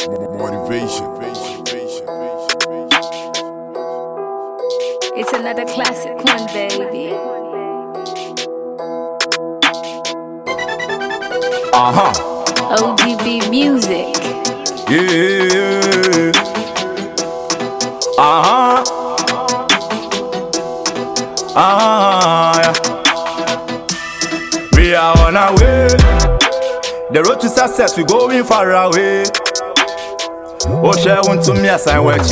Motivation. It's another classic one, baby. ODB music. Yeah. Yeah. We are on our way. The road to success, we going far away. Oh, share one to me, I sign what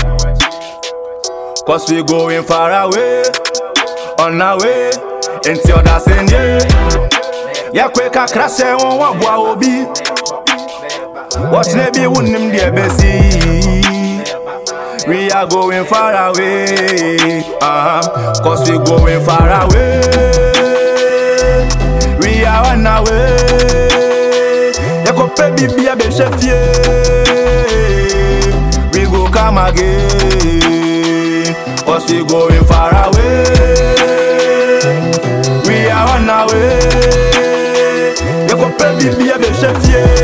cause we going far away. On our way, until that's in here. Yeah, quick, I crash and one what be. Watch maybe wouldn't be a busy. We are going far away. Cause we going far away. We are on our way. You go pay be a bit chef. We go come again. Cause we going far away. We are on our way. You go pay be a bit chef.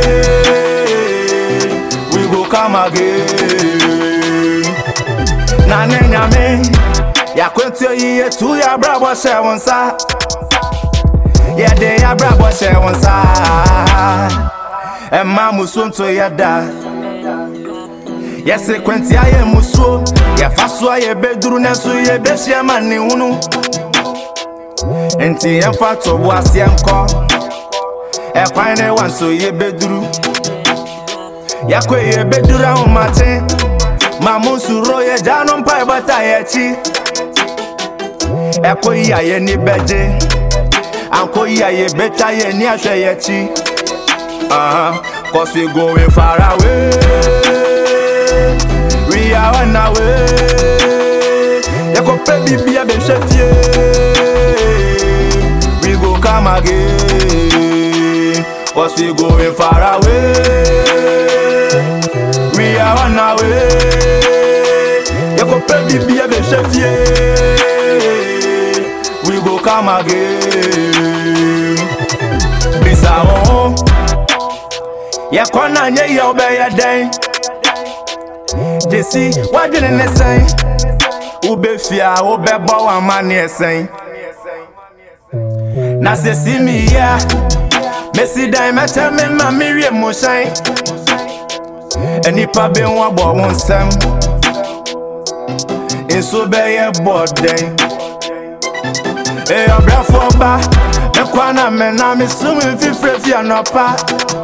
We go come again. Na nyame ya kwento yi tu ya brabo she wonsa. Ya de ya brabo she wonsa. Emma musonto ya da. Ya se kwenti aye muso. Ya faso aye beduru neso ye behia mani hunu. Enti ya fato bo asienko. E kwan ne wanso ye beduru. Ya kwe ye bedura o mate. Mamusuro ye jano mpa bata ye chi. Eko ya ye ni beje. Anko ya ye beta ye ni ahwe ye chi. Cause we going far away. We are on our way. Ya ko pe bibia be chefie. We go come again. Cause we going far away. We are on our way. You go pay be a chefie. We go come again. This our ya kona nye ya obey ya day. Jesse, what did they say? Ube fia, ube bawa mani say. Na se see me ya. Messi die me tell me ma Miriam mo shine. Enipa be won bo won sam. Inso be ye body. E obra for ba. Me kwana me na me sumi fifre fi anopa.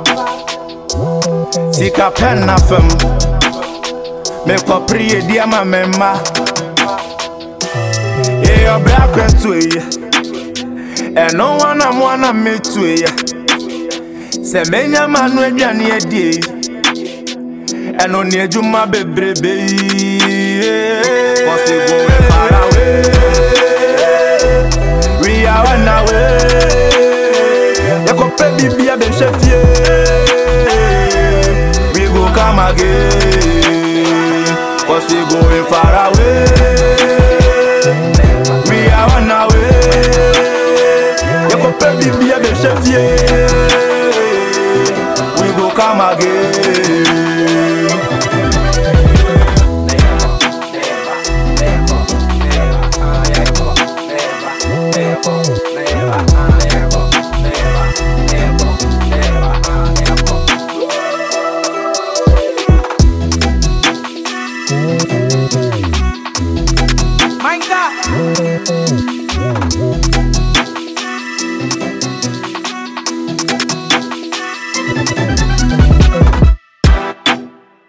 Sika pen na fem. Me ko priye dia ma memma. E obra kwentu ye. E no wanna me to ye. Se menya manu aduane edi. Eno ni ejuma bebrebe. Cause we going far away. We are on our way. You go pay bibia be chefie. We go come again. Cause we going far away. We are on our way. You go pay bibia be chefie. We go come again. My God.